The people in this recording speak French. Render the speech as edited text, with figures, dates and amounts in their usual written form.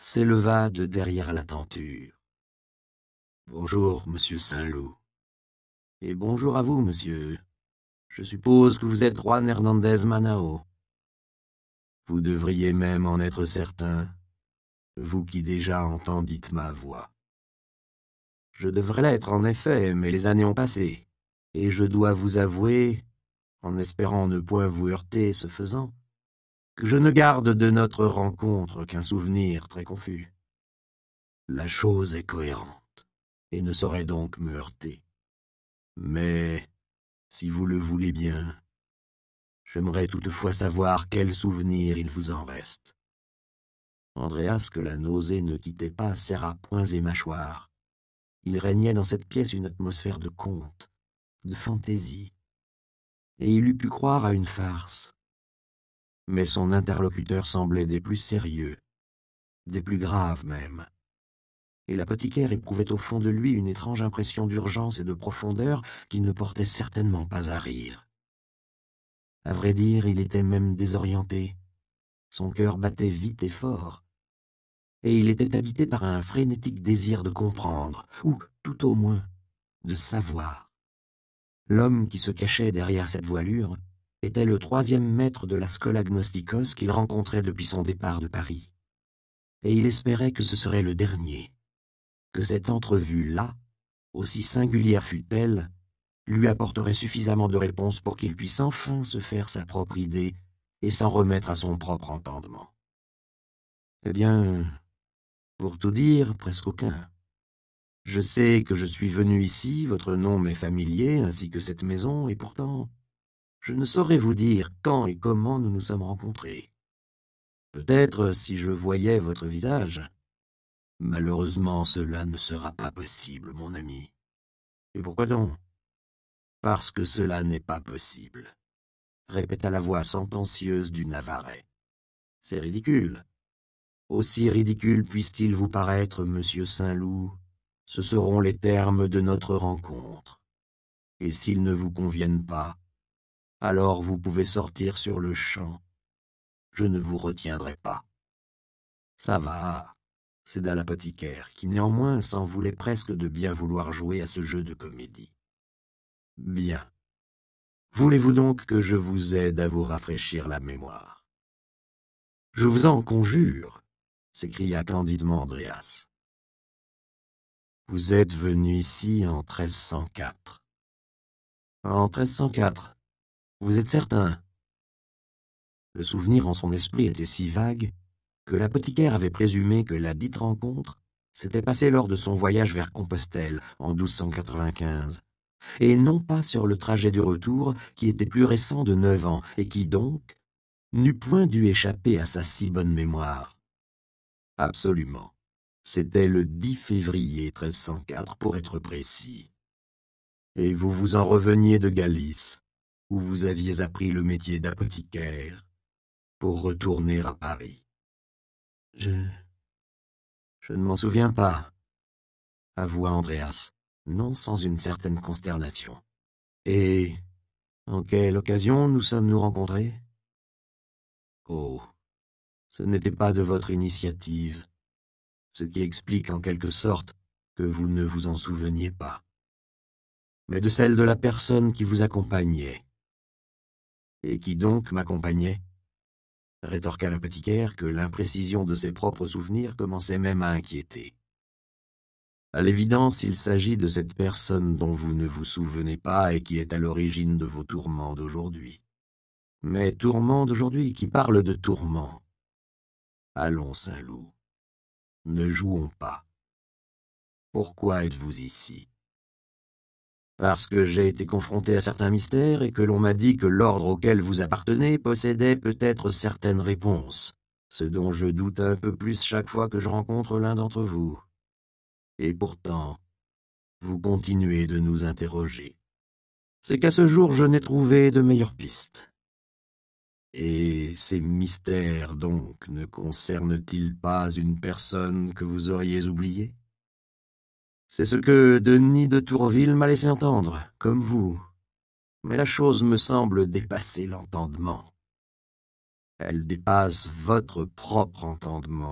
s'éleva de derrière la tenture. « Bonjour, monsieur Saint-Loup. Et bonjour à vous, monsieur. Je suppose que vous êtes Juan Hernandez Manao. Vous devriez même en être certain, vous qui déjà entendîtes ma voix. Je devrais l'être en effet, mais les années ont passé, et je dois vous avouer, en espérant ne point vous heurter ce faisant, que je ne garde de notre rencontre qu'un souvenir très confus. La chose est cohérente, et ne saurait donc me heurter. Mais, si vous le voulez bien, j'aimerais toutefois savoir quel souvenir il vous en reste. » Andreas, que la nausée ne quittait pas, serra poings et mâchoires. Il régnait dans cette pièce une atmosphère de conte, de fantaisie, et il eût pu croire à une farce. Mais son interlocuteur semblait des plus sérieux, des plus graves même. Et l'apothicaire éprouvait au fond de lui une étrange impression d'urgence et de profondeur qui ne portait certainement pas à rire. À vrai dire, il était même désorienté. Son cœur battait vite et fort, et il était habité par un frénétique désir de comprendre, ou, tout au moins, de savoir. L'homme qui se cachait derrière cette voilure était le 3e maître de la Schola Gnostikos qu'il rencontrait depuis son départ de Paris. Et il espérait que ce serait le dernier, que cette entrevue-là, aussi singulière fût-elle, lui apporterait suffisamment de réponses pour qu'il puisse enfin se faire sa propre idée et s'en remettre à son propre entendement. Eh bien, pour tout dire, presque aucun. Je sais que je suis venu ici, votre nom m'est familier, ainsi que cette maison, et pourtant, je ne saurais vous dire quand et comment nous nous sommes rencontrés. Peut-être si je voyais votre visage. Malheureusement, cela ne sera pas possible, mon ami. Et pourquoi donc? Parce que cela n'est pas possible, répéta la voix sentencieuse du Navarrais. C'est ridicule. Aussi ridicule puisse-t-il vous paraître, monsieur Saint-Loup, ce seront les termes de notre rencontre. Et s'ils ne vous conviennent pas, alors vous pouvez sortir sur le champ. Je ne vous retiendrai pas. Ça va, céda l'apothicaire, qui néanmoins s'en voulait presque de bien vouloir jouer à ce jeu de comédie. Bien. Voulez-vous donc que je vous aide à vous rafraîchir la mémoire? Je vous en conjure, s'écria candidement Andreas. Vous êtes venu ici en 1304. En 1304, vous êtes certain? Le souvenir en son esprit était si vague que l'apothicaire avait présumé que la dite rencontre s'était passée lors de son voyage vers Compostelle en 1295, et non pas sur le trajet du retour qui était plus récent de 9 ans et qui donc n'eût point dû échapper à sa si bonne mémoire. Absolument. C'était le 10 février 1304 pour être précis. Et vous vous en reveniez de Galice, où vous aviez appris le métier d'apothicaire, pour retourner à Paris. Je ne m'en souviens pas, avoua Andreas, non sans une certaine consternation. Et en quelle occasion nous sommes-nous rencontrés? Oh, ce n'était pas de votre initiative, ce qui explique en quelque sorte que vous ne vous en souveniez pas, mais de celle de la personne qui vous accompagnait. Et qui donc m'accompagnait? Rétorqua l'apothicaire que l'imprécision de ses propres souvenirs commençait même à inquiéter. À l'évidence, il s'agit de cette personne dont vous ne vous souvenez pas et qui est à l'origine de vos tourments d'aujourd'hui. Mais tourments d'aujourd'hui, qui parle de tourments. Allons, Saint-Loup, ne jouons pas. Pourquoi êtes-vous ici? Parce que j'ai été confronté à certains mystères et que l'on m'a dit que l'ordre auquel vous appartenez possédait peut-être certaines réponses, ce dont je doute un peu plus chaque fois que je rencontre l'un d'entre vous. Et pourtant, vous continuez de nous interroger. C'est qu'à ce jour, je n'ai trouvé de meilleures pistes. Et ces mystères, donc, ne concernent-ils pas une personne que vous auriez oubliée? C'est ce que Denis de Tourville m'a laissé entendre, comme vous. Mais la chose me semble dépasser l'entendement. Elle dépasse votre propre entendement.